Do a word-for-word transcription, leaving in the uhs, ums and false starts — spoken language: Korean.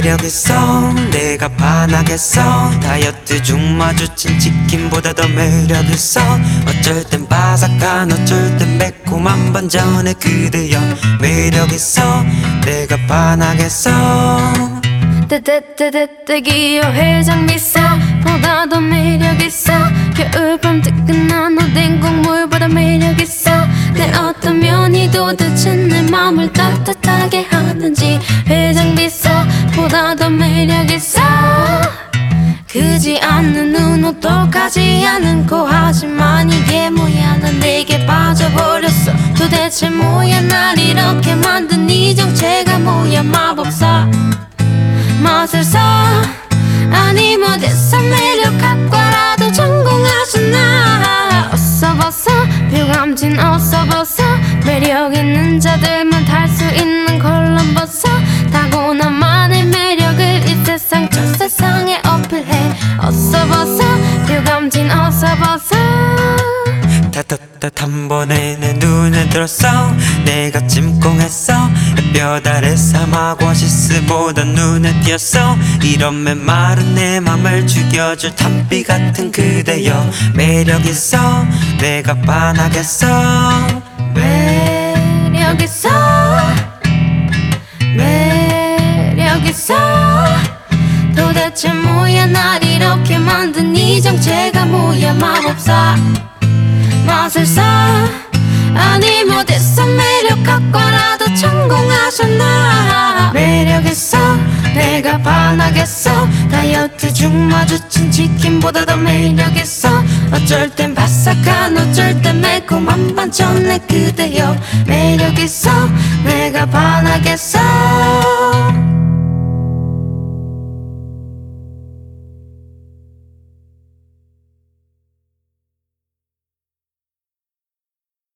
매력있어 내가 반하겠어 다이어트 중 마주친 치킨보다 더 매력있어 어쩔 땐 바삭한 어쩔 땐 매콤한 반전의 그대여 매력있어 내가 반하겠어 뜨뜨뜨뜨뜨기요 해장비싸보다 더 매력있어 겨울밤 뜨끈한 오뎅 국물보다 매력있어 내 어떤 면이 도대체 내 맘을 따뜻하게 하는지 해장비싸보다 더 매력있어 크지 않는 눈 오똑하지 않은 코 하지만 이게 뭐야 난 내게 빠져버렸어 도대체 뭐야 날 이렇게 만든 이 정체가 뭐야 마법사 마술사 아님 어디서 매력학과라도 전공하셨나 어서 벗어 뷰감진 어서 벗어 매력 있는 자들만 탈 수 있는 컬럼 벗어 타고나만의 매력을 이 세상 저 세상에 어필해 어서 벗어 뷰감진 어서 벗어 따뜻한 한 번에 내 눈에 들었어 내가 찜꽁했어 햇볕 아래서 마고시스보다 눈에 띄었어 이런 메마른 내 맘을 죽여줄 단비 같은 그대여 매력있어 내가 반하겠어 매력있어 매력있어 도대체 뭐야 날 이렇게 만든 이 정체가 뭐야 마법사 마술사 아님 어디서 매력학과라도 전공하셨나 매력있어 내가 반하겠어 다이어트 중 마주친 치킨보다 더 매력있어 어쩔 땐 바삭한 어쩔 땐 매콤한 반전의 그대여 매력있어 내가 반하겠어